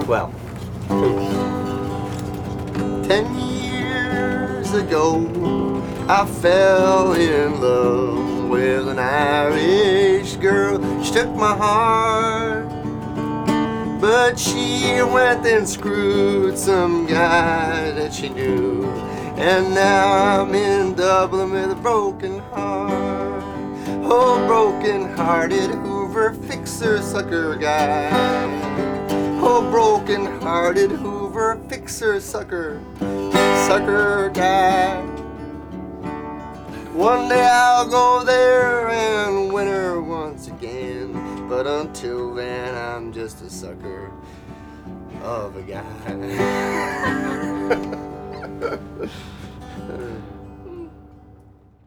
Well, 10 years ago, I fell in love with an Irish girl. She took my heart, but she went and screwed some guy that she knew. And now I'm in Dublin with a broken heart. Oh, broken-hearted Hoover fixer sucker guy. Oh, broken-hearted Hoover fixer sucker guy. One day I'll go there and win her once again, but until then I'm just a sucker of a guy.